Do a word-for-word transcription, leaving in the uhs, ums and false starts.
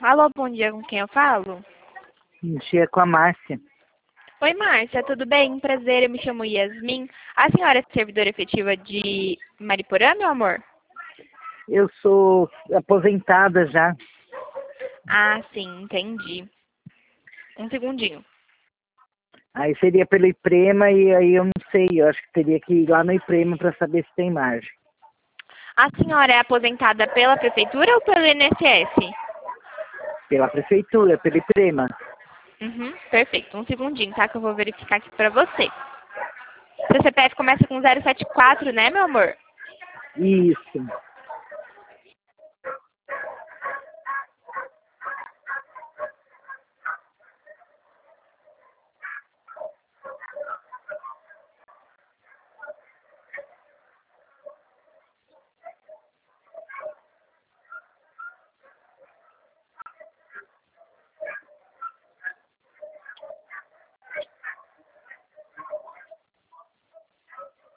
Alô, bom dia, com quem eu falo? Bom dia, com a Márcia. Oi, Márcia, tudo bem? Prazer, eu me chamo Yasmin. A senhora é servidora efetiva de Mariporã, meu amor? Eu sou aposentada já. Ah, sim, entendi. Um segundinho. Aí seria pelo IPREMA e aí eu não sei, eu acho que teria que ir lá no IPREMA para saber se tem margem. A senhora é aposentada pela prefeitura ou pelo I N S S? Pela prefeitura, pelo IPREMA. Uhum, perfeito. Um segundinho, tá? Que eu vou verificar aqui pra você. Seu C P F começa com zero sete quatro, né, meu amor? Isso.